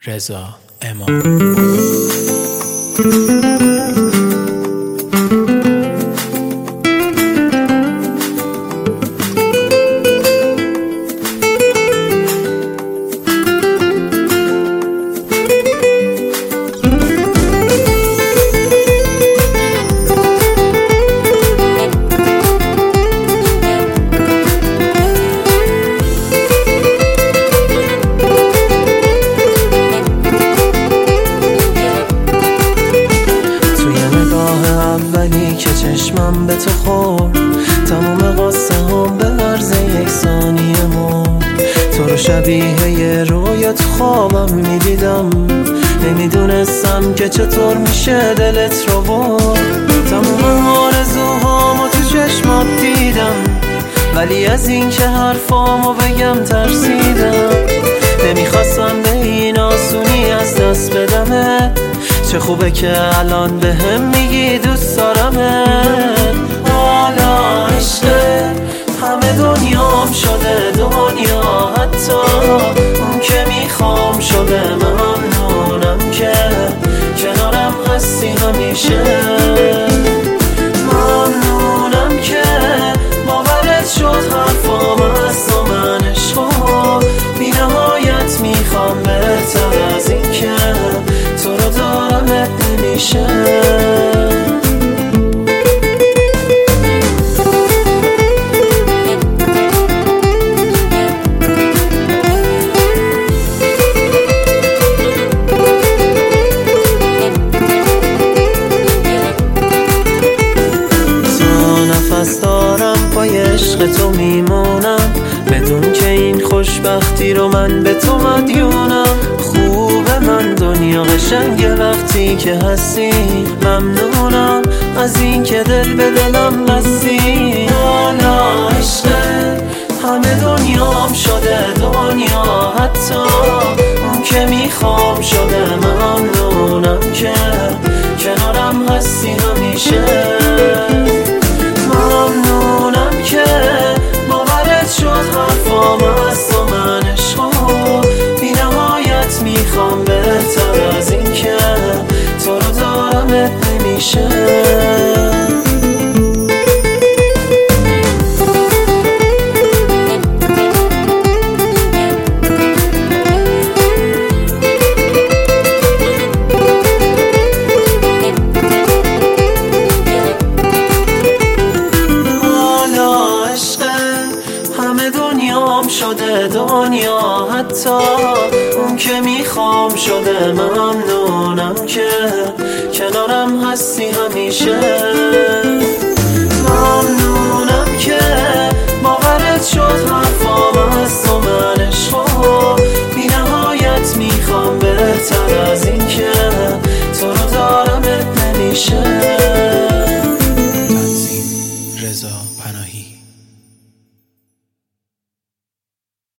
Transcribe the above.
رضا امام. اولی که چشمم به تو خورد، تمام قصه هم به عرض یک ثانیه مرد. تو رو شبیه یه رویا تو خوابم میدیدم، نمیدونستم که چطور میشه دلت رو برد. تمام آرزوهامو تو چشمات دیدم، ولی از این که حرفامو بگم ترسیدم. نمیخواستم به این آسونی از دست بدمه، چه خوبه که الان به هم میگی دوست دارمت. حالا عشقه همه دنیام شده دنیا، حتی اون که میخوام شده. ممنونم که کنارم هستی همیشه، ممنونم که باورت شد حرفام از تو. من عشقو بی نهایت میخوام، بهتر از این که تو رو دارمت نمیشه. پای عشق تو میمونم، بدون که این خوشبختی رو من به تو مدیونم. خوبه من دنیا قشنگه وقتی که هستی، ممنونم از این که دل به دلم بستی. حالا عشقه همه دنیام شده دنیا، حتی اون که میخوام شده. ممنونم که کنارم هستی همیشه، ممنونم که باورت شد حرفام از تو. من عشقو بی نهایت میخوام، بهتر از این که تو رو دارمت نمیشه. شده دنیا، حتی اون که میخوام شده. ممنونم که کنارم هستی همیشه، ممنونم که باورت شد حرفام از تو. من عشقو بی نهایت میخوام، بهتر از این که تو رو دارمت نمیشه. رضا